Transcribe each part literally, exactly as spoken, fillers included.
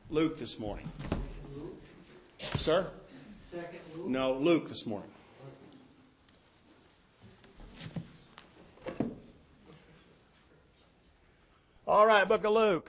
Luke this morning. Sir? Second Luke? No, Luke this morning. All right, Book of Luke.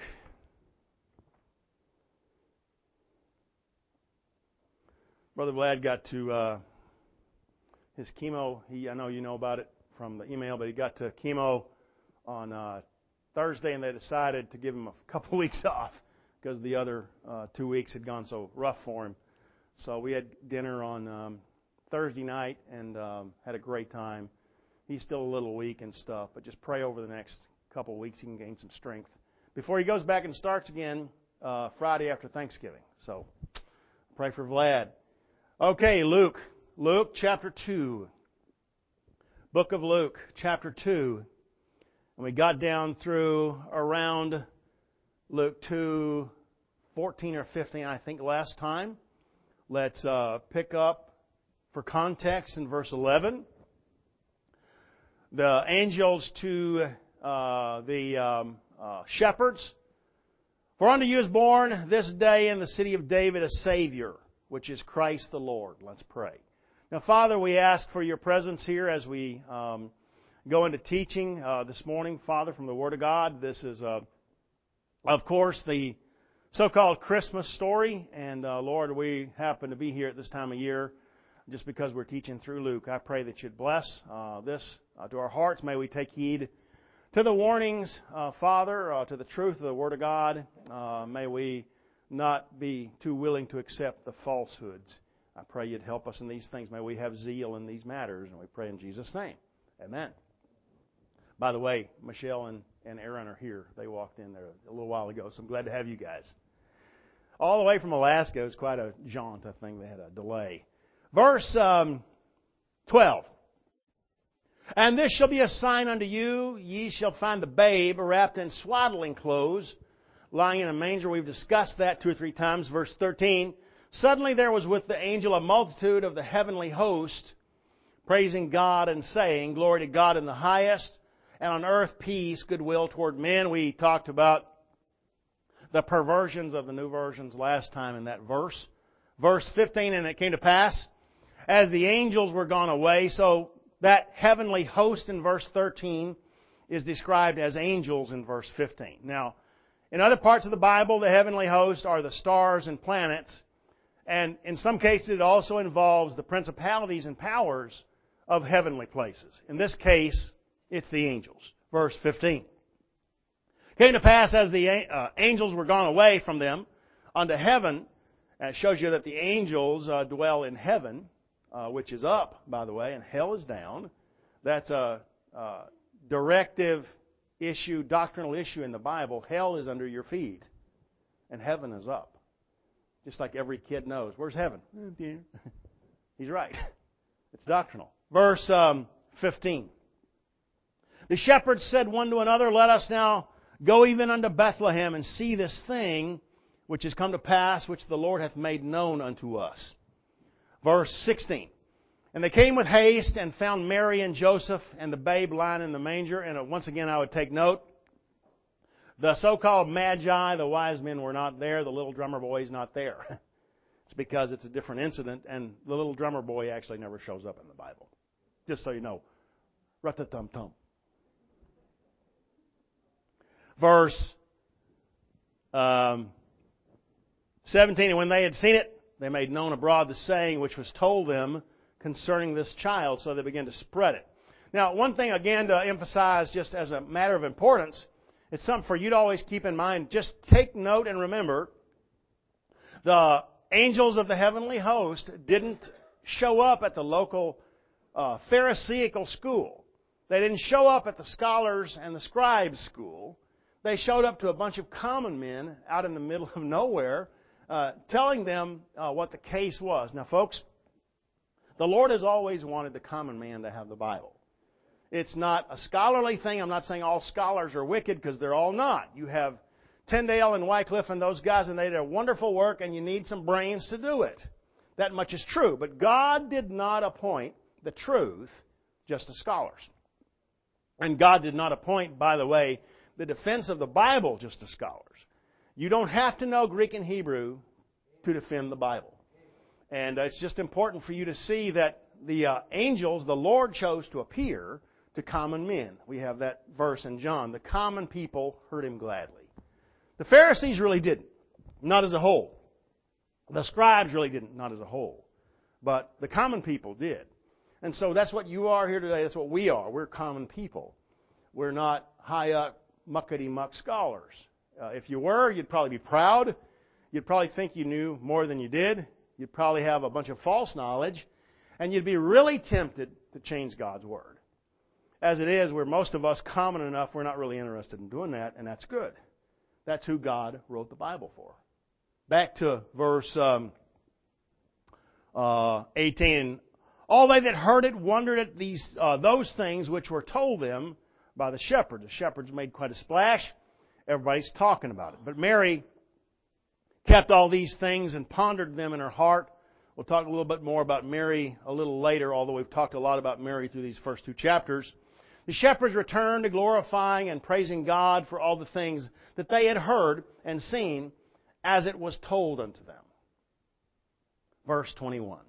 Brother Vlad got to uh, his chemo. He, I know you know about it from the email, but he got to chemo on uh, Thursday, and they decided to give him a couple weeks off because the other uh, two weeks had gone so rough for him. So we had dinner on um, Thursday night and um, had a great time. He's still a little weak and stuff, but just pray over the next couple of weeks he can gain some strength before he goes back and starts again uh, Friday after Thanksgiving. So pray for Vlad. Okay, Luke. Luke chapter two. Book of Luke chapter two. And we got down through around Luke two, fourteen or fifteen, I think, last time. Let's uh, pick up for context in verse eleven. The angels to uh, the um, uh, shepherds. For unto you is born this day in the city of David a Savior, which is Christ the Lord. Let's pray. Now, Father, we ask for your presence here as we um, go into teaching uh, this morning, Father, from the Word of God. This is, uh, of course, the so-called Christmas story. And, uh, Lord, we happen to be here at this time of year just because we're teaching through Luke. I pray that you'd bless uh, this uh, to our hearts. May we take heed to the warnings, uh, Father, uh, to the truth of the Word of God. Uh, may we not be too willing to accept the falsehoods. I pray you'd help us in these things. May we have zeal in these matters. And we pray in Jesus' name. Amen. By the way, Michelle and, and Aaron are here. They walked in there a little while ago, so I'm glad to have you guys. All the way from Alaska. It was quite a jaunt, I think. They had a delay. Verse um, twelve. And this shall be a sign unto you. Ye shall find the babe wrapped in swaddling clothes, lying in a manger. We've discussed that two or three times. Verse thirteen. Suddenly there was with the angel a multitude of the heavenly host, praising God and saying, Glory to God in the highest, and on earth peace, goodwill toward men. We talked about the perversions of the new versions last time in that verse. Verse fifteen, and it came to pass, as the angels were gone away. So that heavenly host in verse thirteen is described as angels in verse fifteen. Now, in other parts of the Bible, the heavenly host are the stars and planets. And in some cases, it also involves the principalities and powers of heavenly places. In this case, it's the angels. Verse fifteen. Came to pass as the uh, angels were gone away from them unto heaven. And it shows you that the angels uh, dwell in heaven, uh, which is up, by the way, and hell is down. That's a, a directive issue, doctrinal issue in the Bible. Hell is under your feet, and heaven is up. Just like every kid knows. Where's heaven? He's right. It's doctrinal. Verse um, fifteen. The shepherds said one to another, Let us now go even unto Bethlehem and see this thing which is come to pass, which the Lord hath made known unto us. Verse sixteen. And they came with haste and found Mary and Joseph and the babe lying in the manger. And once again I would take note, the so-called magi, the wise men, were not there. The little drummer boy is not there. It's because it's a different incident, and the little drummer boy actually never shows up in the Bible. Just so you know. Rat-a-tum-tum. Verse um, seventeen, and when they had seen it, they made known abroad the saying which was told them concerning this child, so they began to spread it. Now, one thing, again, to emphasize just as a matter of importance, it's something for you to always keep in mind. Just take note and remember, the angels of the heavenly host didn't show up at the local uh, Pharisaical school. They didn't show up at the scholars and the scribes school. They showed up to a bunch of common men out in the middle of nowhere, uh, telling them uh, what the case was. Now, folks, the Lord has always wanted the common man to have the Bible. It's not a scholarly thing. I'm not saying all scholars are wicked, because they're all not. You have Tyndale and Wycliffe and those guys, and they did a wonderful work, and you need some brains to do it. That much is true. But God did not appoint the truth just to scholars. And God did not appoint, by the way, the defense of the Bible just to scholars. You don't have to know Greek and Hebrew to defend the Bible. And uh, it's just important for you to see that the uh, angels, the Lord chose to appear to common men. We have that verse in John. The common people heard Him gladly. The Pharisees really didn't. Not as a whole. The scribes really didn't. Not as a whole. But the common people did. And so that's what you are here today. That's what we are. We're common people. We're not high up, muckety-muck scholars. Uh, if you were, you'd probably be proud. You'd probably think you knew more than you did. You'd probably have a bunch of false knowledge. And you'd be really tempted to change God's Word. As it is, we're most of us common enough, we're not really interested in doing that, and that's good. That's who God wrote the Bible for. Back to verse um, uh, eighteen. All they that heard it wondered at these uh, those things which were told them by the shepherds. The shepherds made quite a splash. Everybody's talking about it. But Mary kept all these things and pondered them in her heart. We'll talk a little bit more about Mary a little later, although we've talked a lot about Mary through these first two chapters. The shepherds returned to glorifying and praising God for all the things that they had heard and seen as it was told unto them. Verse twenty-one.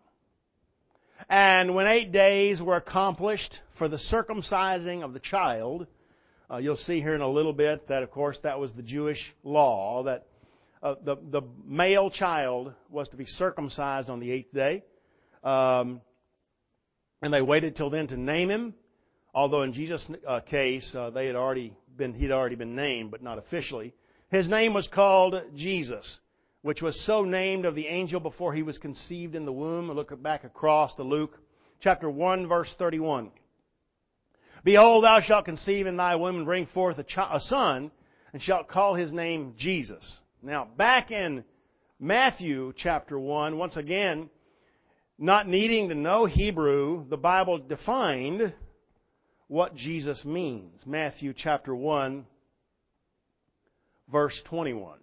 And when eight days were accomplished for the circumcising of the child, uh, you'll see here in a little bit that, of course, that was the Jewish law, that uh, the, the male child was to be circumcised on the eighth day. Um, and they waited till then to name him, although in Jesus' uh, case, uh, they had already been, he'd already been named, but not officially. His name was called Jesus, which was so named of the angel before he was conceived in the womb. Look back across to Luke chapter one, verse thirty-one. Behold, thou shalt conceive in thy womb and bring forth a, ch- a son, and shalt call his name Jesus. Now, back in Matthew chapter one, once again, not needing to know Hebrew, the Bible defined what Jesus means. Matthew chapter one, verse twenty-one.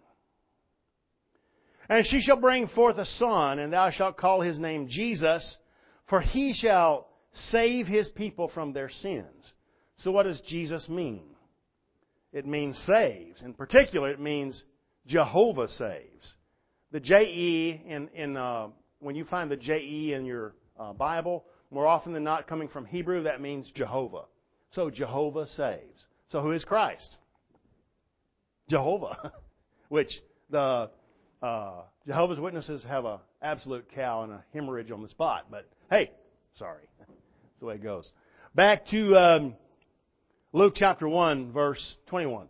And she shall bring forth a son, and thou shalt call his name Jesus, for he shall save his people from their sins. So what does Jesus mean? It means saves. In particular, it means Jehovah saves. The J E, in, in, uh, when you find the J E in your uh, Bible, more often than not coming from Hebrew, that means Jehovah. So Jehovah saves. So who is Christ? Jehovah. Which the uh, Jehovah's Witnesses have an absolute cow and a hemorrhage on the spot. But hey, sorry. That's the way it goes. Back to um, Luke chapter one, verse twenty-one.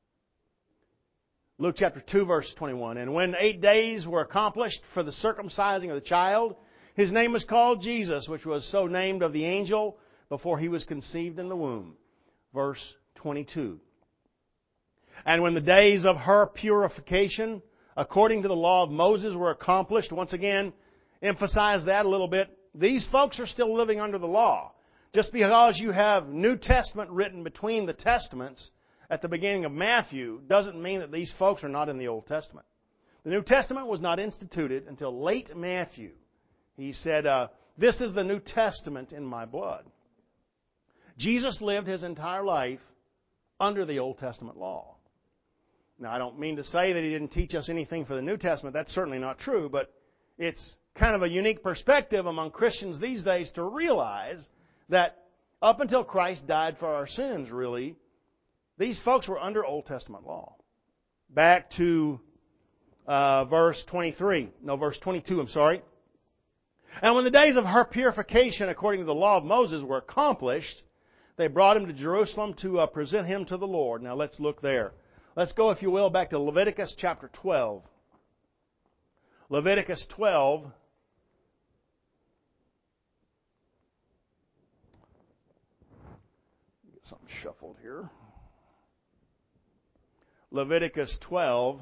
Luke chapter two, verse twenty-one. And when eight days were accomplished for the circumcising of the child, his name was called Jesus, which was so named of the angel before he was conceived in the womb. Verse twenty-two. And when the days of her purification, according to the law of Moses, were accomplished, once again, emphasize that a little bit. These folks are still living under the law. Just because you have New Testament written between the Testaments at the beginning of Matthew doesn't mean that these folks are not in the Old Testament. The New Testament was not instituted until late Matthew. He said, uh, this is the New Testament in my blood. Jesus lived his entire life under the Old Testament law. Now, I don't mean to say that he didn't teach us anything for the New Testament. That's certainly not true, but it's kind of a unique perspective among Christians these days to realize that up until Christ died for our sins, really, these folks were under Old Testament law. Back to uh, verse twenty-three. No, verse twenty-two, I'm sorry. And when the days of her purification, according to the law of Moses, were accomplished, they brought him to Jerusalem to uh, present him to the Lord. Now, let's look there. Let's go, if you will, back to Leviticus chapter twelve. Leviticus twelve. Get something shuffled here. Leviticus twelve.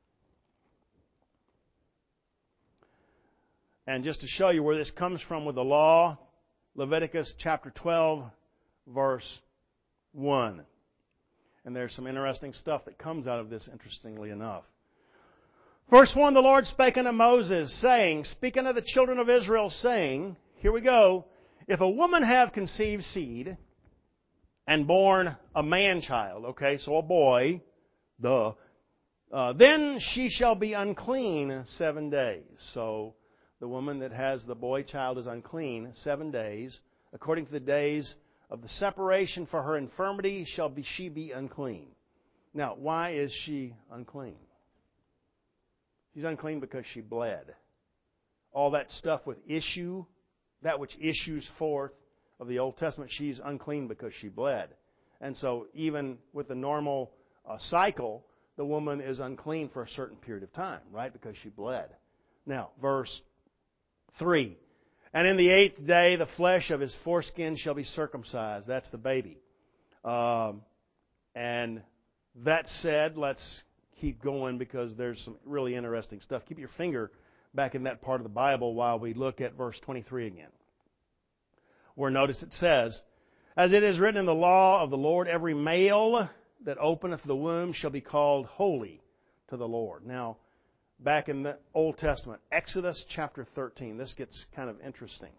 And just to show you where this comes from with the law, Leviticus chapter twelve, verse one. And there's some interesting stuff that comes out of this, interestingly enough. Verse one, the Lord spake unto Moses, saying, speaking of the children of Israel, saying, here we go, if a woman have conceived seed and born a man-child, okay, so a boy, duh, Uh, then she shall be unclean seven days. So the woman that has the boy child is unclean seven days. According to the days of the separation for her infirmity shall be she be unclean. Now, why is she unclean? She's unclean because she bled. All that stuff with issue, that which issues forth of the Old Testament, she's unclean because she bled. And so even with the normal uh, cycle, the woman is unclean for a certain period of time, right? Because she bled. Now, verse three. And in the eighth day the flesh of his foreskin shall be circumcised. That's the baby. Um, and that said, let's keep going because there's some really interesting stuff. Keep your finger back in that part of the Bible while we look at verse twenty-three again. Where notice it says, as it is written in the law of the Lord, every male that openeth the womb shall be called holy to the Lord. Now, back in the Old Testament, Exodus chapter thirteen. This gets kind of interesting.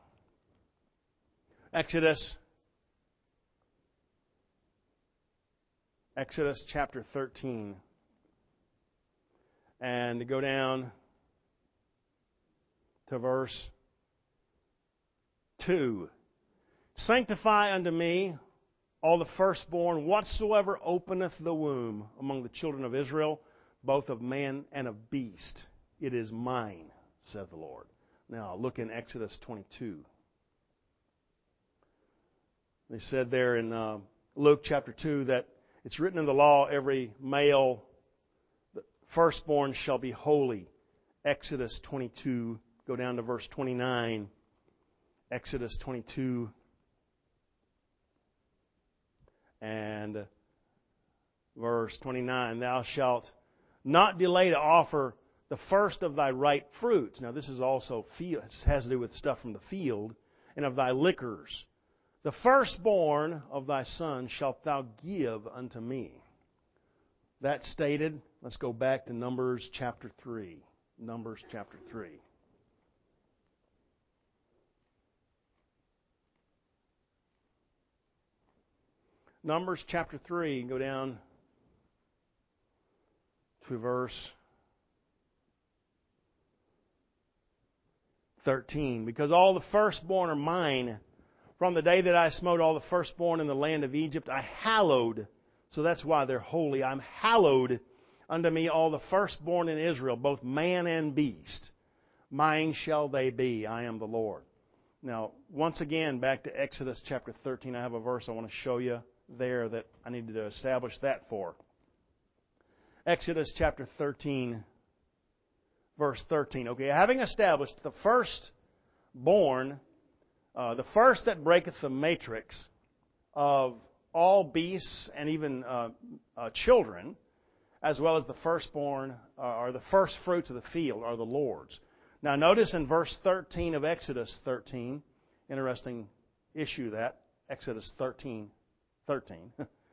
Exodus, Exodus chapter thirteen. And to go down to verse two. Sanctify unto me all the firstborn whatsoever openeth the womb among the children of Israel, both of man and of beast. It is mine, saith the Lord. Now look in Exodus twenty-two. They said there in uh, Luke chapter two that it's written in the law, every male firstborn shall be holy. Exodus twenty-two, go down to verse twenty-nine. Exodus twenty-two and verse twenty-nine. Thou shalt not delay to offer the first of thy ripe fruits. Now this is also field, has to do with stuff from the field, and of thy liquors. The firstborn of thy son shalt thou give unto me. That stated, let's go back to Numbers chapter three. Numbers chapter three. Numbers chapter three, go down to verse thirteen. Because all the firstborn are mine. From the day that I smote all the firstborn in the land of Egypt, I hallowed. So that's why they're holy. I'm hallowed unto me all the firstborn in Israel, both man and beast. Mine shall they be. I am the Lord. Now, once again, back to Exodus chapter thirteen. I have a verse I want to show you there that I needed to establish that for. Exodus chapter thirteen, verse thirteen. Okay, having established the firstborn, uh, the first that breaketh the matrix of all beasts and even uh, uh, children, as well as the firstborn uh, or the first fruits of the field are the Lord's. Now notice in verse thirteen of Exodus thirteen, interesting issue that, Exodus thirteen, thirteen.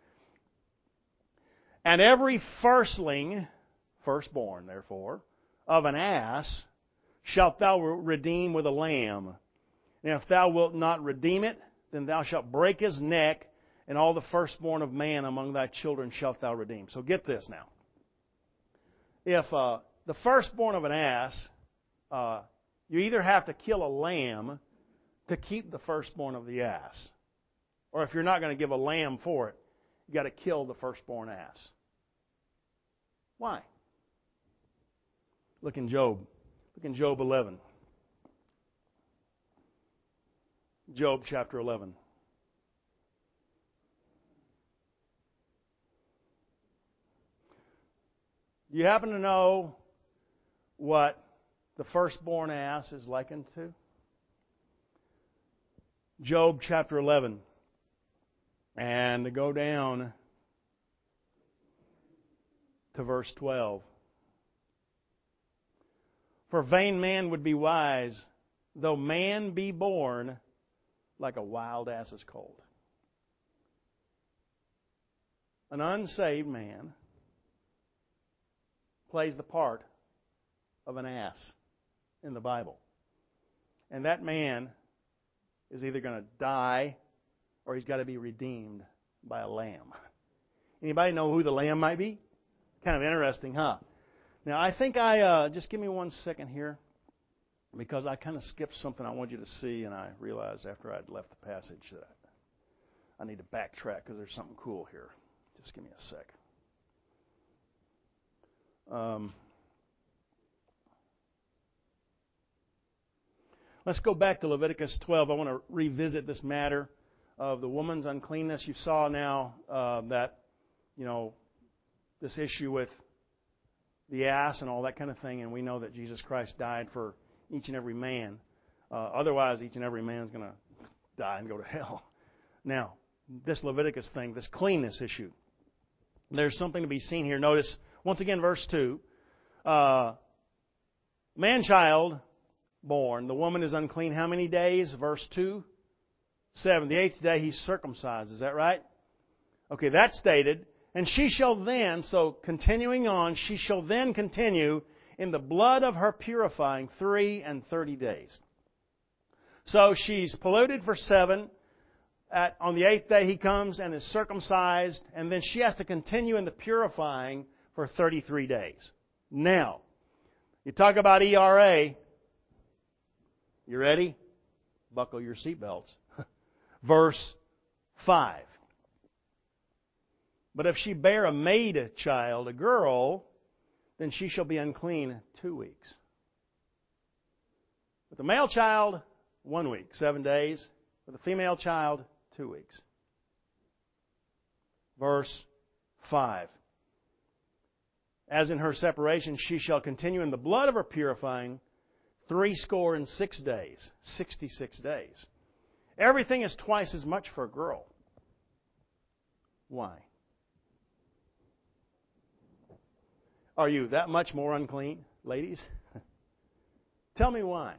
And every firstling, firstborn therefore, of an ass shalt thou redeem with a lamb. And if thou wilt not redeem it, then thou shalt break his neck, and all the firstborn of man among thy children shalt thou redeem. So get this now. If uh, the firstborn of an ass, uh, you either have to kill a lamb to keep the firstborn of the ass, or if you're not going to give a lamb for it, you've got to kill the firstborn ass. Why? Look in Job. Look in Job eleven. Job chapter eleven. Do you happen to know what the firstborn ass is likened to? Job chapter eleven. And to go down to verse twelve. For vain man would be wise, though man be born like a wild ass's colt. An unsaved man plays the part of an ass in the Bible. And that man is either going to die or he's got to be redeemed by a lamb. Anybody know who the lamb might be? Kind of interesting, huh? Now, I think I, uh, just give me one second here, because I kind of skipped something I wanted you to see, and I realized after I'd left the passage that I need to backtrack because there's something cool here. Just give me a sec. Um, let's go back to Leviticus twelve. I want to revisit this matter of the woman's uncleanness. You saw now uh, that, you know, this issue with the ass and all that kind of thing, and we know that Jesus Christ died for each and every man. Uh, otherwise, each and every man is going to die and go to hell. Now, this Leviticus thing, this cleanness issue, there's something to be seen here. Notice, once again, verse two. Uh, man-child born, the woman is unclean how many days? Verse two. Seven. The eighth day he's circumcised. Is that right? Okay, that's stated. And she shall then, so continuing on, she shall then continue in the blood of her purifying three and thirty days. So she's polluted for seven. At, on the eighth day he comes and is circumcised. And then she has to continue in the purifying for thirty-three days. Now, you talk about E R A. You ready? Buckle your seatbelts. Verse five. But if she bear a maid child, a girl, then she shall be unclean two weeks. With the male child, one week, seven days. With the female child, two weeks. Verse five. As in her separation, she shall continue in the blood of her purifying three score and six days. Sixty-six days. Everything is twice as much for a girl. Why? Are you that much more unclean, ladies? Tell me why.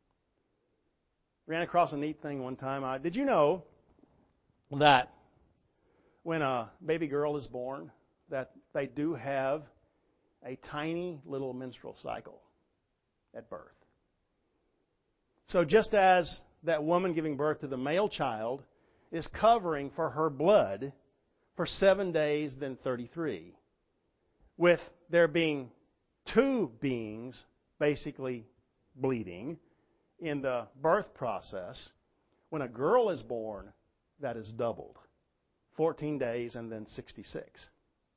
Ran across a neat thing one time. I, did you know that when a baby girl is born, that they do have a tiny little menstrual cycle at birth? So just as that woman giving birth to the male child is covering for her blood for seven days, then thirty-three, with there being two beings basically bleeding in the birth process, when a girl is born, that is doubled. fourteen days and then sixty-six.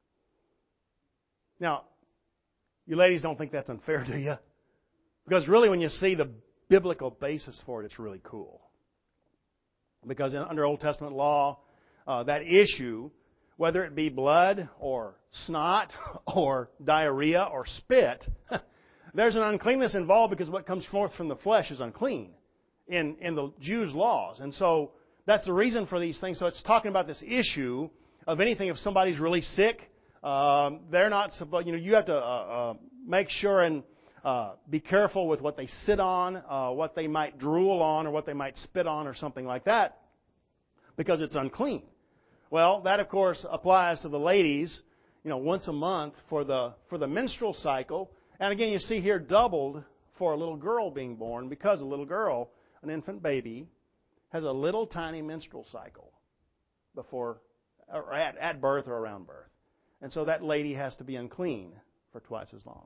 Now, you ladies don't think that's unfair, do you? Because really when you see the biblical basis for it, it's really cool. Because in, under Old Testament law, uh, that issue, whether it be blood or snot or diarrhea or spit, there's an uncleanness involved because what comes forth from the flesh is unclean in, in the Jews' laws. And so that's the reason for these things. So it's talking about this issue of anything if somebody's really sick. Um, they're not supposed, you know, you have to uh, uh, make sure and uh, be careful with what they sit on, uh, what they might drool on, or what they might spit on, or something like that, because it's unclean. Well, that of course applies to the ladies, you know, once a month for the for the menstrual cycle. And again, you see here doubled for a little girl being born, because a little girl, an infant baby, has a little tiny menstrual cycle before, or at, at birth or around birth. And so that lady has to be unclean for twice as long.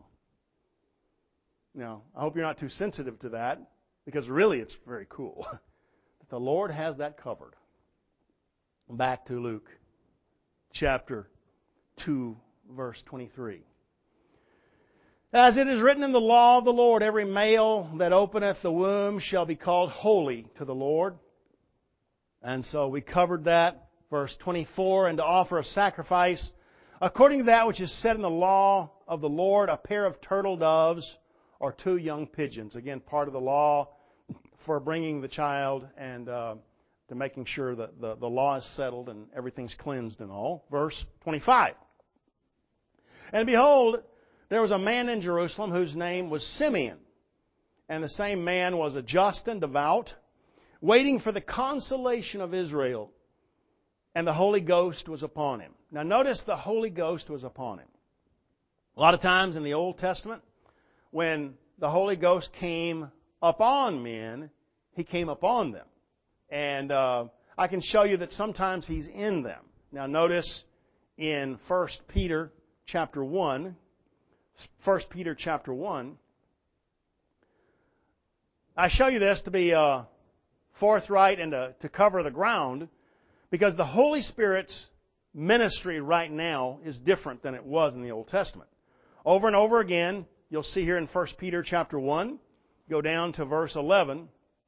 Now, I hope you're not too sensitive to that, because really it's very cool. The Lord has that covered. Back to Luke chapter two, verse twenty-three. As it is written in the law of the Lord, every male that openeth the womb shall be called holy to the Lord. And so we covered that. Verse twenty-four, and to offer a sacrifice according to that which is said in the law of the Lord, a pair of turtle doves or two young pigeons. Again, part of the law for bringing the child and uh, to making sure that the, the law is settled and everything's cleansed and all. Verse twenty-five. And behold, there was a man in Jerusalem whose name was Simeon. And the same man was a just and devout, waiting for the consolation of Israel. And the Holy Ghost was upon him. Now notice the Holy Ghost was upon him. A lot of times in the Old Testament, when the Holy Ghost came upon men, He came upon them. And uh, I can show you that sometimes He's in them. Now notice in First Peter chapter one, First Peter chapter one. I show you this to be uh, forthright and to, to cover the ground, because the Holy Spirit's ministry right now is different than it was in the Old Testament. Over and over again, you'll see here in First Peter chapter one, go down to verse eleven,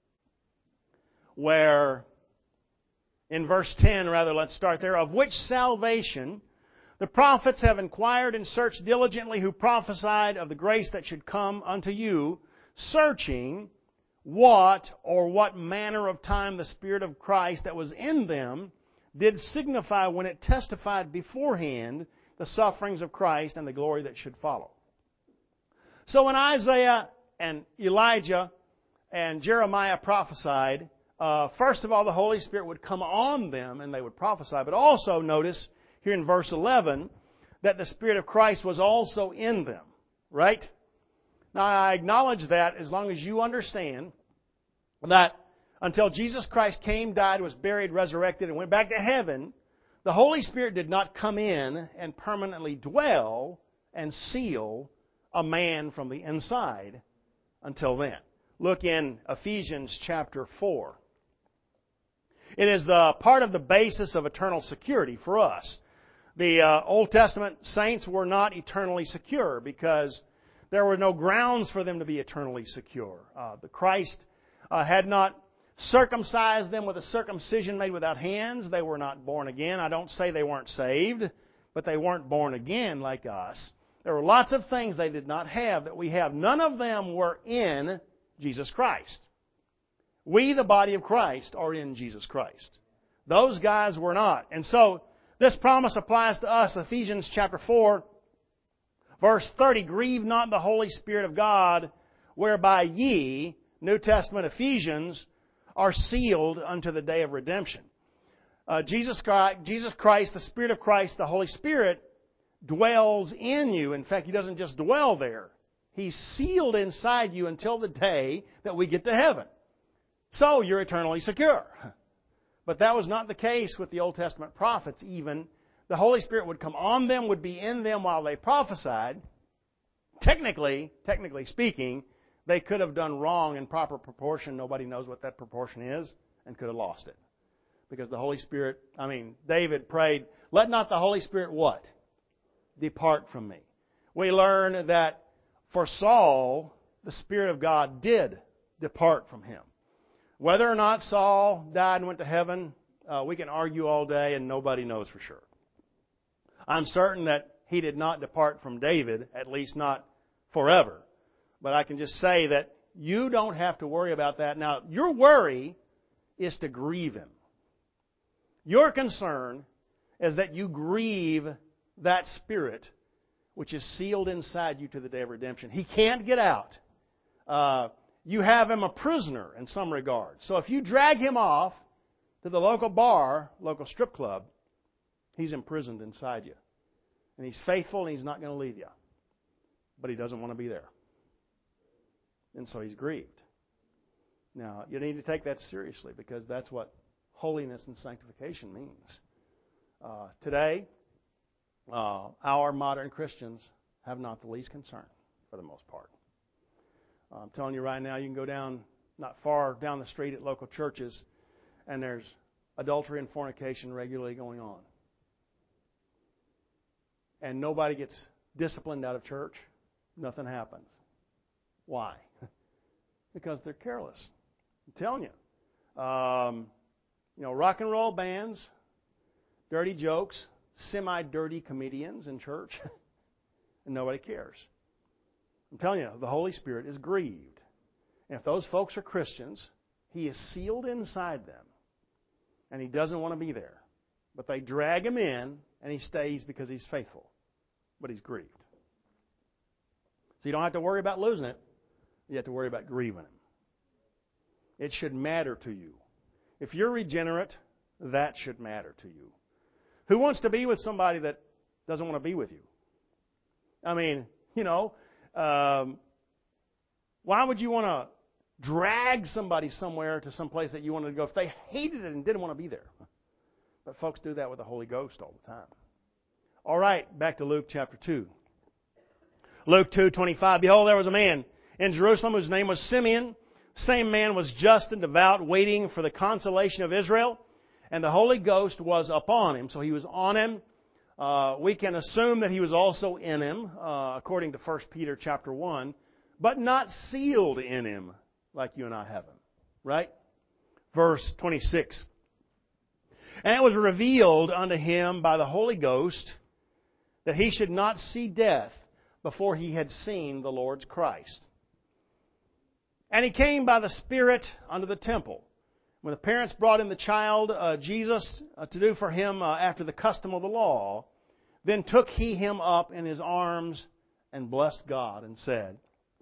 where in verse ten, rather, let's start there, of which salvation the prophets have inquired and searched diligently, who prophesied of the grace that should come unto you, searching what or what manner of time the Spirit of Christ that was in them did signify when it testified beforehand the sufferings of Christ and the glory that should follow. So when Isaiah and Elijah and Jeremiah prophesied, uh, first of all, the Holy Spirit would come on them and they would prophesy. But also notice here in verse eleven that the Spirit of Christ was also in them. Right? Now I acknowledge that as long as you understand that until Jesus Christ came, died, was buried, resurrected, and went back to heaven, the Holy Spirit did not come in and permanently dwell and seal a man from the inside until then. Look in Ephesians chapter four. It is the part of the basis of eternal security for us. The uh, Old Testament saints were not eternally secure because there were no grounds for them to be eternally secure. Uh, the Christ uh, had not circumcised them with a circumcision made without hands. They were not born again. I don't say they weren't saved, but they weren't born again like us. There were lots of things they did not have that we have. None of them were in Jesus Christ. We, the body of Christ, are in Jesus Christ. Those guys were not. And so, this promise applies to us. Ephesians chapter four, verse thirty, grieve not the Holy Spirit of God, whereby ye, New Testament Ephesians, are sealed unto the day of redemption. Uh, Jesus Christ, Jesus Christ, the Spirit of Christ, the Holy Spirit, dwells in you. In fact, He doesn't just dwell there. He's sealed inside you until the day that we get to heaven. So you're eternally secure. But that was not the case with the Old Testament prophets even. The Holy Spirit would come on them, would be in them while they prophesied. Technically, technically speaking, they could have done wrong in proper proportion. Nobody knows what that proportion is and could have lost it. Because the Holy Spirit, I mean, David prayed, let not the Holy Spirit what? Depart from me. We learn that for Saul, the Spirit of God did depart from him. Whether or not Saul died and went to heaven, uh, we can argue all day and nobody knows for sure. I'm certain that he did not depart from David, at least not forever. But I can just say that you don't have to worry about that. Now, your worry is to grieve him. Your concern is that you grieve that Spirit which is sealed inside you to the day of redemption. He can't get out. Uh, you have him a prisoner in some regard. So if you drag him off to the local bar, local strip club, he's imprisoned inside you. And he's faithful and he's not going to leave you. But he doesn't want to be there. And so he's grieved. Now, you need to take that seriously because that's what holiness and sanctification means. Uh, today, uh, our modern Christians have not the least concern for the most part. Uh, I'm telling you right now, you can go down, not far down the street at local churches, and there's adultery and fornication regularly going on. And nobody gets disciplined out of church. Nothing happens. Why? Because they're careless. I'm telling you. Um, you know, rock and roll bands, dirty jokes, semi-dirty comedians in church, and nobody cares. I'm telling you, the Holy Spirit is grieved. And if those folks are Christians, He is sealed inside them, and He doesn't want to be there. But they drag Him in, and He stays because He's faithful. But He's grieved. So you don't have to worry about losing it. You have to worry about grieving Him. It should matter to you. If you're regenerate, that should matter to you. Who wants to be with somebody that doesn't want to be with you? I mean, you know, um, why would you want to drag somebody somewhere to some place that you wanted to go if they hated it and didn't want to be there? But folks do that with the Holy Ghost all the time. All right, back to Luke chapter two. Luke two twenty-five, behold, there was a man in Jerusalem whose name was Simeon. The same man was just and devout, waiting for the consolation of Israel, and the Holy Ghost was upon him. So he was on him. Uh, we can assume that he was also in him, uh, according to First Peter chapter one, but not sealed in him like you and I have him. Right? Verse twenty-six. And it was revealed unto him by the Holy Ghost that he should not see death before he had seen the Lord's Christ. And he came by the Spirit unto the temple. When the parents brought in the child, uh, Jesus, uh, to do for him uh, after the custom of the law, then took he him up in his arms and blessed God and said,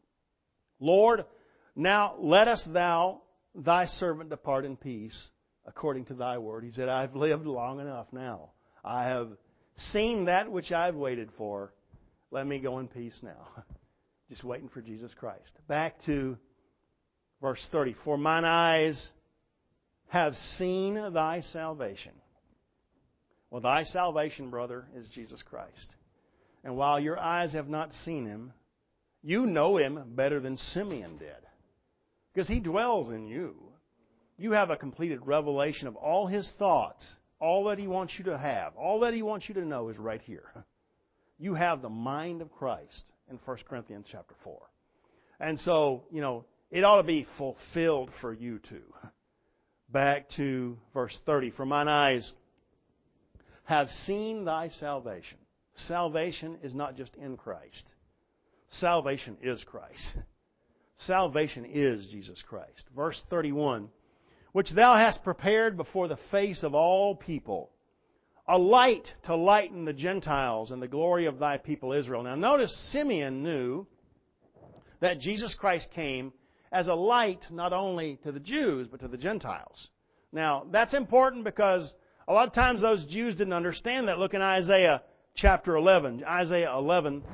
Lord, now lettest thou thy servant depart in peace according to thy word. He said, I've lived long enough now. I have seen that which I've waited for. Let me go in peace now. Just waiting for Jesus Christ. Back to verse thirty. For mine eyes have seen thy salvation. Well, thy salvation, brother, is Jesus Christ. And while your eyes have not seen Him, you know Him better than Simeon did. Because He dwells in you. You have a completed revelation of all His thoughts. All that He wants you to have. All that He wants you to know is right here. You have the mind of Christ in First Corinthians chapter four. And so, you know, it ought to be fulfilled for you too. Back to verse thirty. For mine eyes have seen thy salvation. Salvation is not just in Christ. Salvation is Christ. Salvation is Jesus Christ. Verse thirty-one. Which thou hast prepared before the face of all people, a light to lighten the Gentiles and the glory of thy people Israel. Now notice Simeon knew that Jesus Christ came as a light not only to the Jews but to the Gentiles. Now that's important because a lot of times those Jews didn't understand that. Look in Isaiah chapter eleven. Isaiah eleven.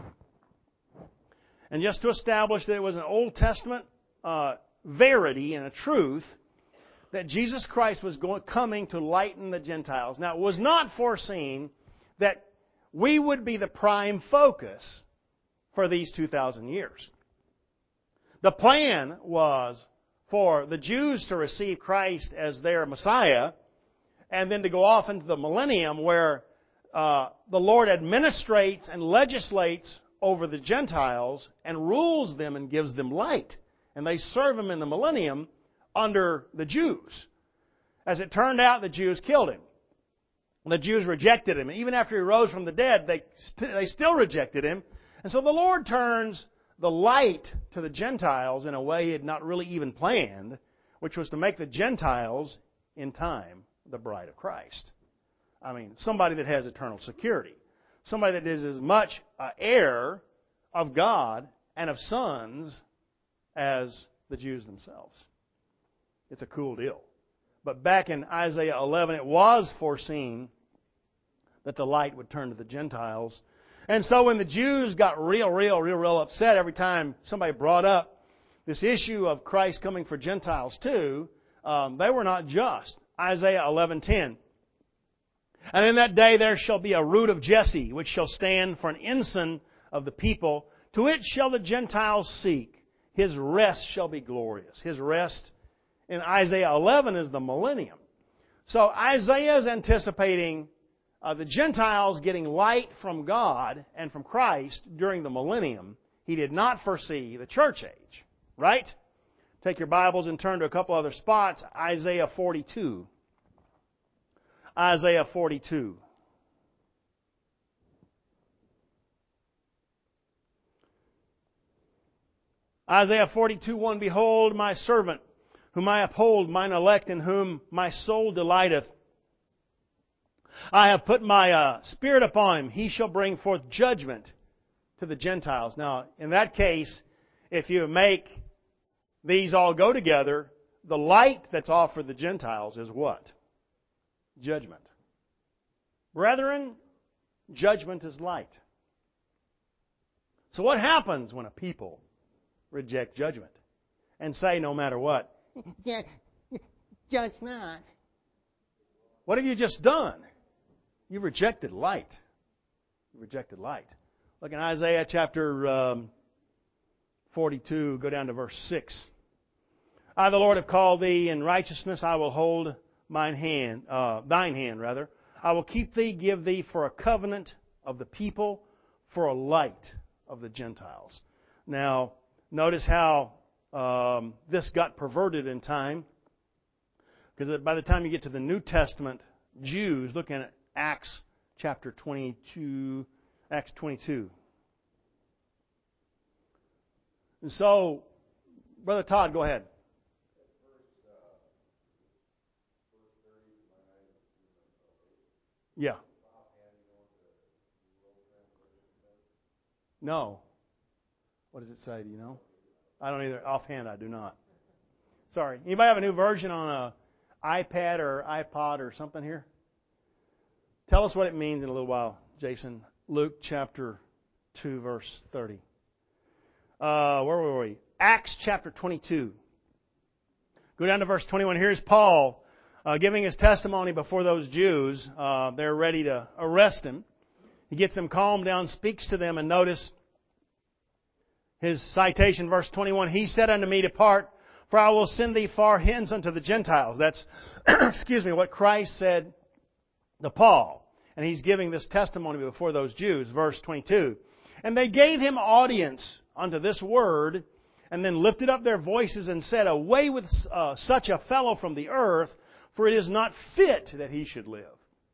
And just to establish that it was an Old Testament uh, verity and a truth, that Jesus Christ was going, coming to lighten the Gentiles. Now, it was not foreseen that we would be the prime focus for these two thousand years. The plan was for the Jews to receive Christ as their Messiah and then to go off into the millennium where uh, the Lord administrates and legislates over the Gentiles and rules them and gives them light. And they serve Him in the millennium under the Jews. As it turned out, the Jews killed Him. The Jews rejected Him. Even after He rose from the dead, they, st- they still rejected Him. And so the Lord turns the light to the Gentiles in a way He had not really even planned, which was to make the Gentiles, in time, the bride of Christ. I mean, somebody that has eternal security. Somebody that is as much an heir of God and of sons as the Jews themselves. It's a cool deal. But back in Isaiah eleven, it was foreseen that the light would turn to the Gentiles. And so when the Jews got real, real, real, real upset every time somebody brought up this issue of Christ coming for Gentiles too, um, they were not just. Isaiah eleven ten. And in that day there shall be a root of Jesse, which shall stand for an ensign of the people. To it shall the Gentiles seek. His rest shall be glorious. His rest in Isaiah eleven is the millennium. So Isaiah is anticipating uh, the Gentiles getting light from God and from Christ during the millennium. He did not foresee the church age. Right? Take your Bibles and turn to a couple other spots. Isaiah forty-two. Isaiah forty-two. Isaiah forty-two one. Behold, my servant, whom I uphold, mine elect, in whom my soul delighteth. I have put my uh, spirit upon him. He shall bring forth judgment to the Gentiles. Now, in that case, if you make these all go together, the light that's offered the Gentiles is what? Judgment. Brethren, judgment is light. So what happens when a people reject judgment and say no matter what, judge not? What have you just done? You rejected light. You rejected light. Look in Isaiah chapter um, forty-two, go down to verse six. I, the Lord, have called thee, in righteousness I will hold mine hand, uh, thine hand, rather. I will keep thee, give thee for a covenant of the people, for a light of the Gentiles. Now, notice how um, this got perverted in time. Because by the time you get to the New Testament, Jews, looking at Acts chapter twenty-two, Acts twenty-two. And so, Brother Todd, go ahead. Yeah. No. What does it say? Do you know? I don't either. Offhand, I do not. Sorry. Anybody have a new version on an iPad or iPod or something here? Tell us what it means in a little while, Jason. Luke chapter two, verse thirty. Uh, where were we? Acts chapter twenty-two. Go down to verse twenty-one. Here's Paul uh, giving his testimony before those Jews. Uh, they're ready to arrest him. He gets them calmed down, speaks to them, and notice his citation, verse twenty-one. He said unto me, Depart, for I will send thee far hence unto the Gentiles. That's, excuse me, what Christ said to Paul. And he's giving this testimony before those Jews. Verse twenty-two. And they gave him audience unto this word, and then lifted up their voices and said, Away with uh, such a fellow from the earth, for it is not fit that he should live.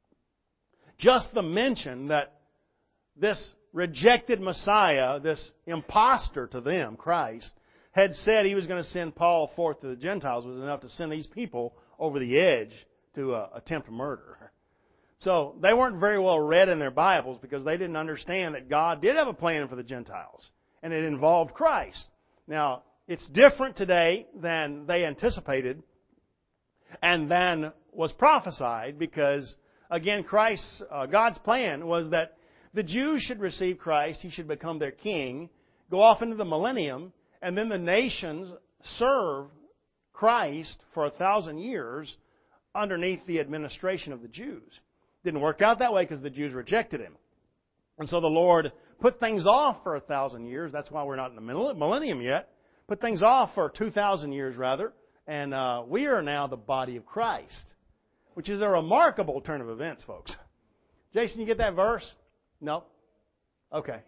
Just the mention that this rejected Messiah, this imposter to them, Christ, had said he was going to send Paul forth to the Gentiles was enough to send these people over the edge to uh, attempt murder. So they weren't very well read in their Bibles because they didn't understand that God did have a plan for the Gentiles, and it involved Christ. Now, it's different today than they anticipated and than was prophesied because, again, Christ's, uh, God's plan was that the Jews should receive Christ, He should become their king, go off into the millennium, and then the nations serve Christ for a thousand years underneath the administration of the Jews. Didn't work out that way because the Jews rejected Him. And so the Lord put things off for a thousand years. That's why we're not in the millennium yet. Put things off for two thousand years, rather. And uh, we are now the body of Christ, which is a remarkable turn of events, folks. Jason, you get that verse? No? Okay.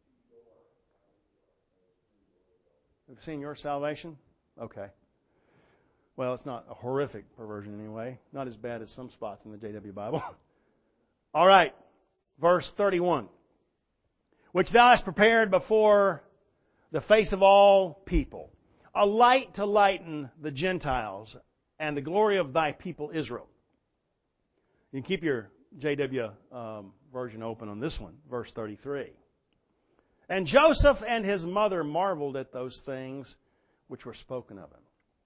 Have you seen your salvation? Okay. Well, it's not a horrific perversion anyway. Not as bad as some spots in the J W Bible. All right. Verse thirty-one. Which thou hast prepared before the face of all people, a light to lighten the Gentiles and the glory of thy people Israel. You can keep your J W um, version open on this one, verse thirty-three. And Joseph and his mother marveled at those things which were spoken of him.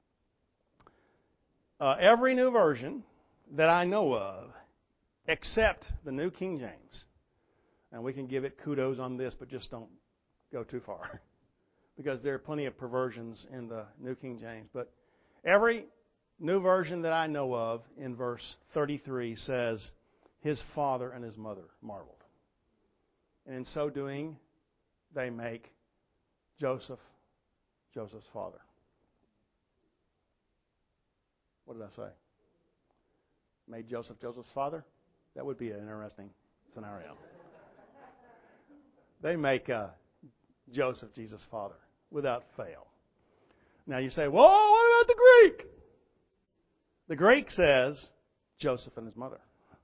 Uh, every new version that I know of, except the New King James, and we can give it kudos on this, but just don't go too far, because there are plenty of perversions in the New King James. But every new version that I know of in verse thirty-three says, his father and his mother marveled. And in so doing, they make Joseph Joseph's father. What did I say? Made Joseph Joseph's father? That would be an interesting scenario. They make uh, Joseph Jesus' father without fail. Now you say, well, what about the Greek? The Greek says Joseph and his mother.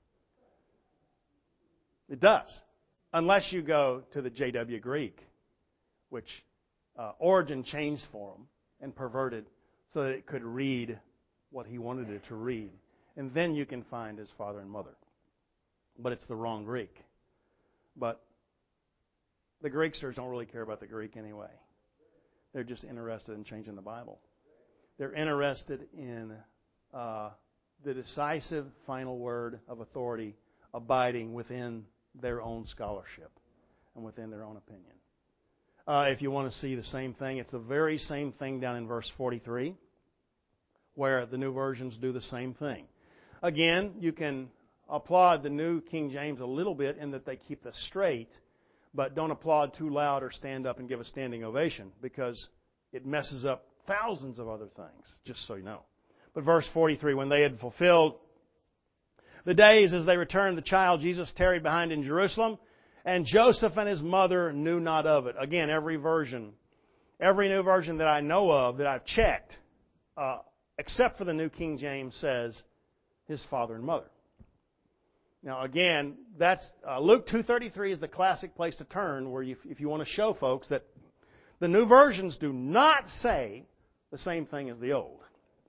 It does. Unless you go to the J W Greek, which uh, Origen changed for him and perverted so that it could read what he wanted it to read. And then you can find his father and mother. But it's the wrong Greek. But the Greeksters don't really care about the Greek anyway. They're just interested in changing the Bible. They're interested in uh, the decisive final word of authority abiding within their own scholarship and within their own opinion. Uh, if you want to see the same thing, it's the very same thing down in verse forty-three, where the new versions do the same thing. Again, you can applaud the New King James a little bit in that they keep this straight, But don't applaud too loud or stand up and give a standing ovation, because it messes up thousands of other things, just so you know. But verse forty-three, when they had fulfilled the days as they returned, the child Jesus tarried behind in Jerusalem, and Joseph and his mother knew not of it. Again, every version, every new version that I know of, that I've checked, uh, except for the New King James, says his father and mother. Now, again, that's uh, Luke two thirty-three is the classic place to turn, where you, if you want to show folks that the new versions do not say the same thing as the old.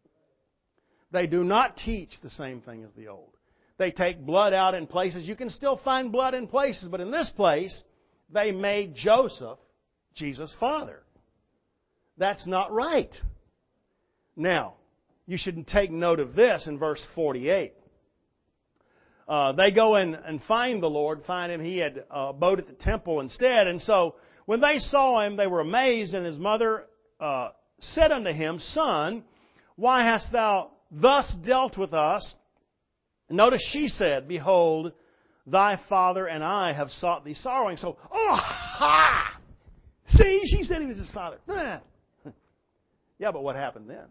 They do not teach the same thing as the old. They take blood out in places. You can still find blood in places, but in this place, they made Joseph Jesus' father. That's not right. Now, you should take note of this in verse forty-eight. Uh, they go in and find the Lord, find him. He had uh, abode at the temple instead. And so, when they saw him, they were amazed, and his mother uh, said unto him, Son, why hast thou thus dealt with us? Notice she said, Behold, thy father and I have sought thee sorrowing. So, oh, ha! See, she said he was his father. Yeah, but what happened then?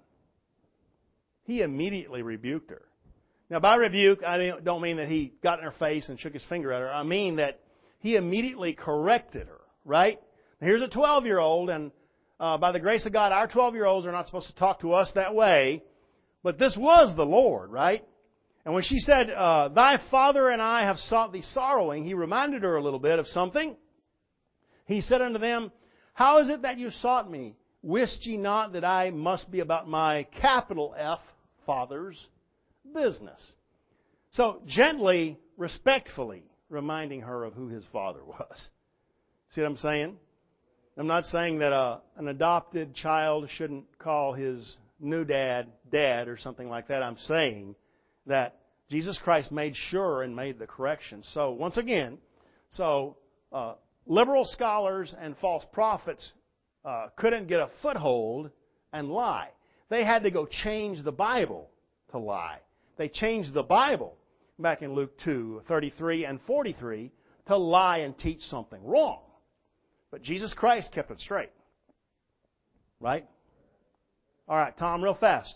He immediately rebuked her. Now, by rebuke, I don't mean that he got in her face and shook his finger at her. I mean that he immediately corrected her, right? Now, here's a twelve-year-old, and uh, by the grace of God, our twelve-year-olds are not supposed to talk to us that way. But this was the Lord, right? And when she said, uh, Thy father and I have sought thee sorrowing, he reminded her a little bit of something. He said unto them, How is it that you sought me? Wist ye not that I must be about my capital F Father's business? So, gently, respectfully reminding her of who his father was. See what I'm saying? I'm not saying that a, an adopted child shouldn't call his new dad dad or something like that. I'm saying that Jesus Christ made sure and made the correction. So, once again, so uh, liberal scholars and false prophets uh, couldn't get a foothold and lie. They had to go change the Bible to lie. They changed the Bible back in Luke two thirty-three and forty-three to lie and teach something wrong. But Jesus Christ kept it straight. Right? All right, Tom, real fast.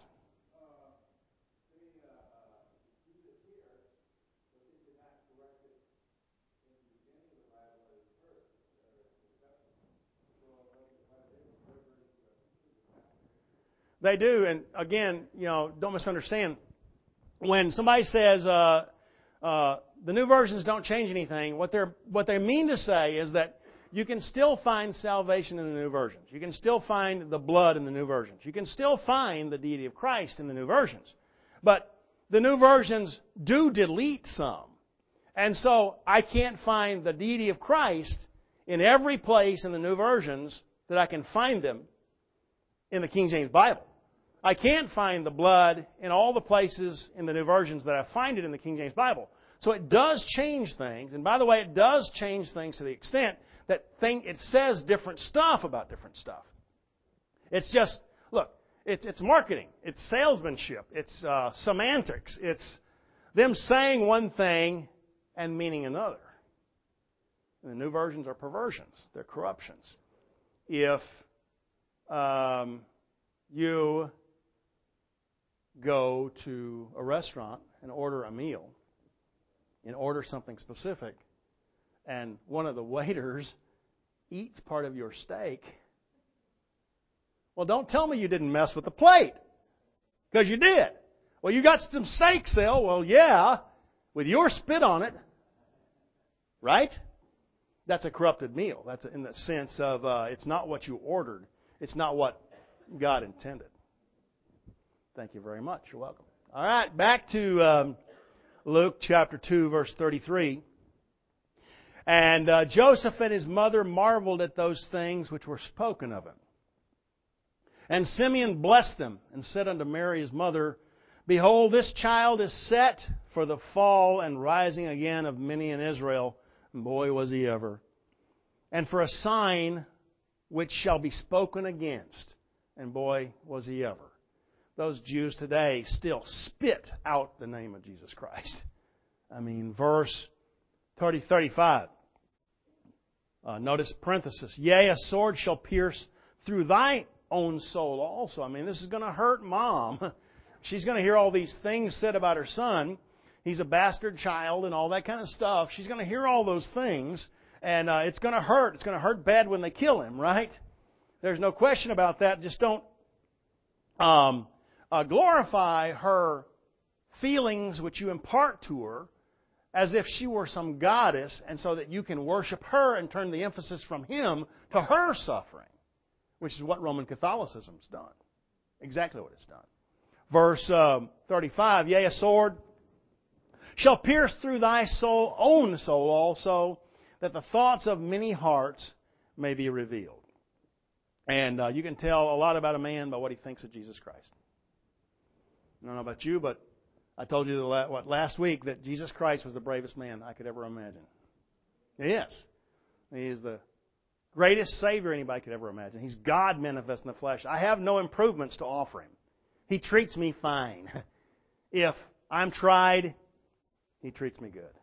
They do, and again, you know, don't misunderstand. When somebody says uh, uh, the new versions don't change anything, what they're what they mean to say is that you can still find salvation in the new versions. You can still find the blood in the new versions. You can still find the deity of Christ in the new versions. But the new versions do delete some. And so I can't find the deity of Christ in every place in the new versions that I can find them in the King James Bible. I can't find the blood in all the places in the new versions that I find it in the King James Bible. So it does change things. And by the way, it does change things to the extent that thing, it says different stuff about different stuff. It's just, look, it's, it's marketing. It's salesmanship. It's uh, semantics. It's them saying one thing and meaning another. And the new versions are perversions. They're corruptions. If um, you go to a restaurant and order a meal and order something specific, and one of the waiters eats part of your steak, well, don't tell me you didn't mess with the plate, because you did. Well, you got some steak sale. Well, yeah, with your spit on it, right? That's a corrupted meal. That's in the sense of uh, it's not what you ordered. It's not what God intended. Thank you very much. You're welcome. All right, back to um, Luke chapter two, verse thirty-three. And uh, Joseph and his mother marveled at those things which were spoken of him. And Simeon blessed them and said unto Mary his mother, Behold, this child is set for the fall and rising again of many in Israel. And boy, was he ever. And for a sign which shall be spoken against. And boy, was he ever. Those Jews today still spit out the name of Jesus Christ. I mean, verse thirty, thirty-five. Uh, notice parenthesis. Yea, a sword shall pierce through thy own soul also. I mean, this is going to hurt Mom. She's going to hear all these things said about her son. He's a bastard child and all that kind of stuff. She's going to hear all those things, and uh, it's going to hurt. It's going to hurt bad when they kill him, right? There's no question about that. Just don't um, uh, glorify her feelings which you impart to her as if she were some goddess, and so that you can worship her and turn the emphasis from him to her suffering, which is what Roman Catholicism's done. Exactly what it's done. Verse um, thirty-five, yea, a sword shall pierce through thy soul, own soul also, that the thoughts of many hearts may be revealed. And uh, you can tell a lot about a man by what he thinks of Jesus Christ. I don't know about you, but I told you the, what last week that Jesus Christ was the bravest man I could ever imagine. He is. He is the greatest Savior anybody could ever imagine. He's God manifest in the flesh. I have no improvements to offer Him. He treats me fine. If I'm tried, He treats me good.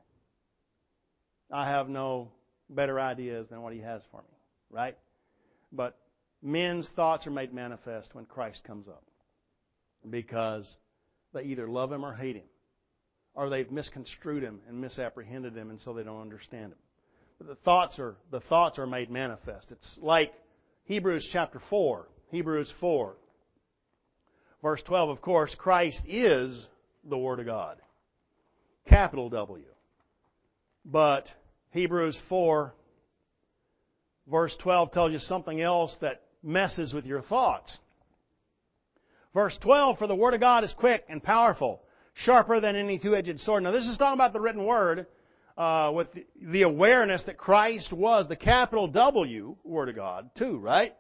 I have no better ideas than what He has for me, right? But men's thoughts are made manifest when Christ comes up, because they either love Him or hate Him, or they've misconstrued Him and misapprehended Him, and so they don't understand Him. But the thoughts are the thoughts are made manifest. It's like Hebrews chapter four, Hebrews four, verse twelve. Of course, Christ is the Word of God, capital W. But Hebrews four, verse twelve tells you something else that messes with your thoughts. Verse twelve, for the Word of God is quick and powerful, sharper than any two-edged sword. Now this is talking about the written Word uh, with the, the awareness that Christ was the capital W Word of God too, right?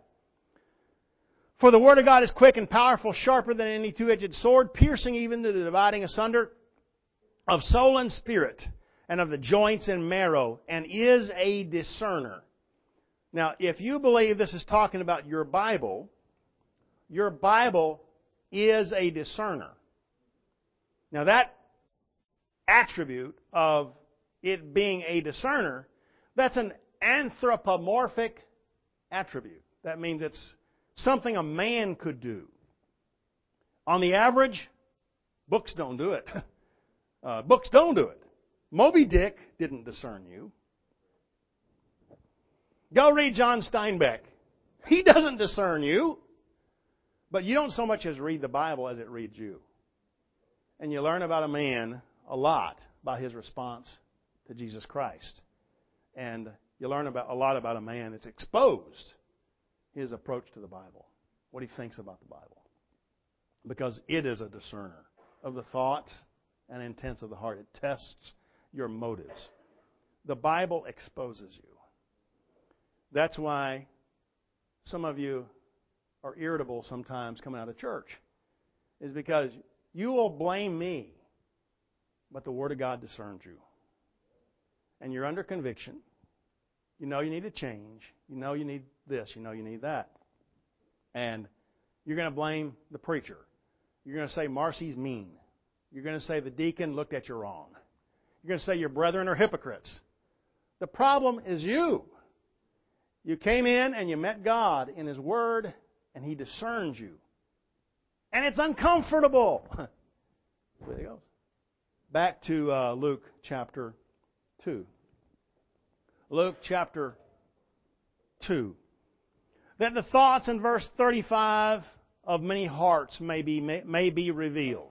For the Word of God is quick and powerful, sharper than any two-edged sword, piercing even to the dividing asunder of soul and spirit, and of the joints and marrow, and is a discerner. Now, if you believe this is talking about your Bible, your Bible is a discerner. Now that attribute of it being a discerner, that's an anthropomorphic attribute. That means it's something a man could do. On the average, books don't do it. Uh, books don't do it. Moby Dick didn't discern you. Go read John Steinbeck. He doesn't discern you. But you don't so much as read the Bible as it reads you. And you learn about a man a lot by his response to Jesus Christ. And you learn about a lot about a man that's exposed his approach to the Bible, what he thinks about the Bible. Because it is a discerner of the thoughts and intents of the heart. It tests your motives. The Bible exposes you. That's why some of you are irritable sometimes coming out of church, is because you will blame me, but the Word of God discerns you. And you're under conviction. You know you need to change. You know you need this. You know you need that. And you're going to blame the preacher. You're going to say Marcy's mean. You're going to say the deacon looked at you wrong. You're going to say your brethren are hypocrites. The problem is you. You came in and you met God in His Word, and He discerns you. And it's uncomfortable. That's the way it goes. Back to uh, Luke chapter two. Luke chapter two. That the thoughts in verse thirty-five of many hearts may be, may, may be revealed.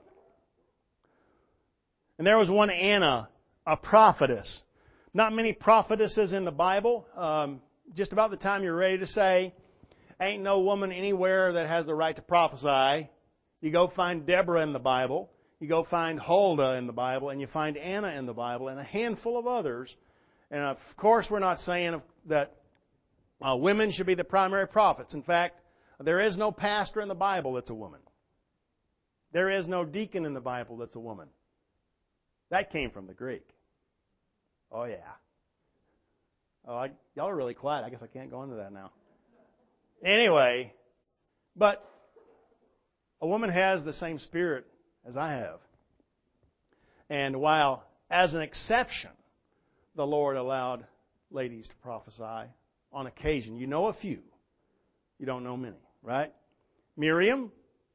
And there was one Anna, a prophetess. Not many prophetesses in the Bible. Um, just about the time you're ready to say, ain't no woman anywhere that has the right to prophesy. You go find Deborah in the Bible. You go find Huldah in the Bible. And you find Anna in the Bible. And a handful of others. And of course we're not saying that uh, women should be the primary prophets. In fact, there is no pastor in the Bible that's a woman. There is no deacon in the Bible that's a woman. That came from the Greek. Oh, yeah. Oh, I, y'all are really quiet. I guess I can't go into that now. Anyway, but a woman has the same spirit as I have. And while, as an exception, the Lord allowed ladies to prophesy on occasion. You know a few. You don't know many, right? Miriam,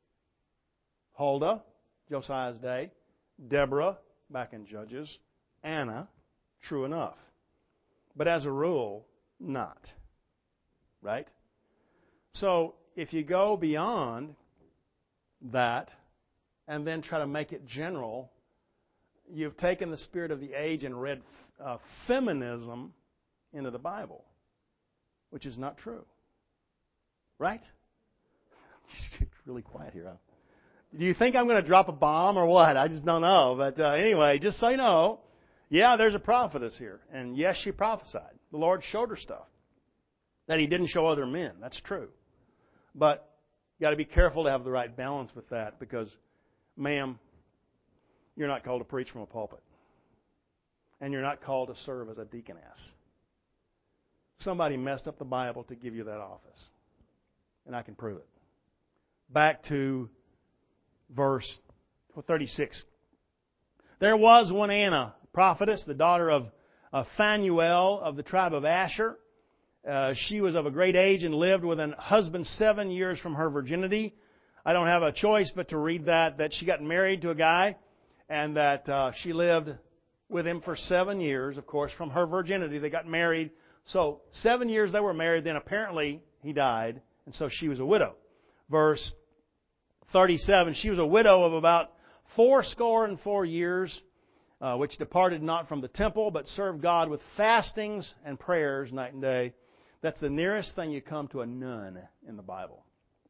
Huldah, Josiah's day, Deborah, back in Judges, Anna, true enough. But as a rule, not. Right? So, if you go beyond that and then try to make it general, you've taken the spirit of the age and read uh, feminism into the Bible, which is not true. Right? It's really quiet here. Huh? Do you think I'm going to drop a bomb or what? I just don't know. But uh, anyway, just so you know, yeah, there's a prophetess here. And yes, she prophesied. The Lord showed her stuff that He didn't show other men. That's true. But you got to be careful to have the right balance with that because, ma'am, you're not called to preach from a pulpit. And you're not called to serve as a deaconess. Somebody messed up the Bible to give you that office. And I can prove it. Back to verse thirty-six. There was one Anna, prophetess, the daughter of, of Phanuel of the tribe of Asher. Uh, she was of a great age and lived with a husband seven years from her virginity. I don't have a choice but to read that, that she got married to a guy and that uh, she lived with him for seven years, of course, from her virginity. They got married. So seven years they were married, then apparently he died, and so she was a widow. Verse thirty-seven, she was a widow of about fourscore and four years, uh, which departed not from the temple, but served God with fastings and prayers night and day. That's the nearest thing you come to a nun in the Bible.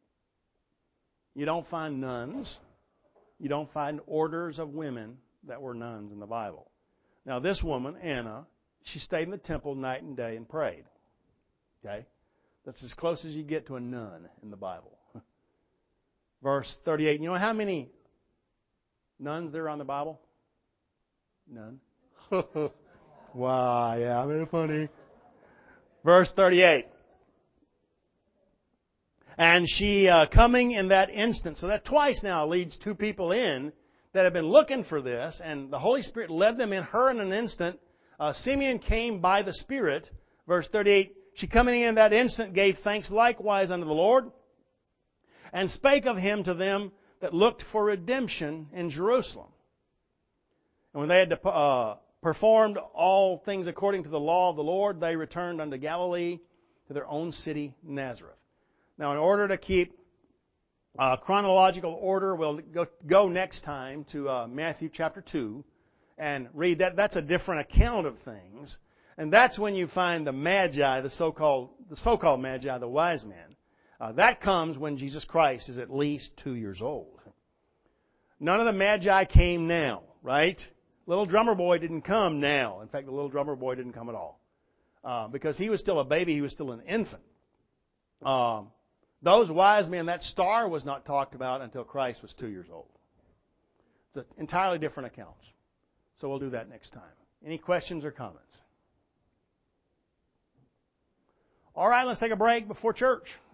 You don't find nuns. You don't find orders of women that were nuns in the Bible. Now, this woman, Anna, she stayed in the temple night and day and prayed. Okay? That's as close as you get to a nun in the Bible. Verse thirty-eight. You know how many nuns there are on the Bible? None. Wow, yeah, I'm very funny. Verse thirty-eight. And she, uh, coming in that instant, so that twice now leads two people in that have been looking for this, and the Holy Spirit led them in her in an instant. Uh, Simeon came by the Spirit. Verse thirty-eight. She coming in that instant gave thanks likewise unto the Lord, and spake of Him to them that looked for redemption in Jerusalem. And when they had uh, performed all things according to the law of the Lord, they returned unto Galilee, to their own city, Nazareth. Now, in order to keep uh, chronological order, we'll go, go next time to uh, Matthew chapter two and read that. That's a different account of things. And that's when you find the Magi, the so-called, the so-called Magi, the wise men. Uh, that comes when Jesus Christ is at least two years old. None of the Magi came now, right? Little drummer boy didn't come now. In fact, the little drummer boy didn't come at all. Uh, because he was still a baby, he was still an infant. Um, those wise men, that star was not talked about until Christ was two years old. It's an entirely different account. So we'll do that next time. Any questions or comments? All right, let's take a break before church.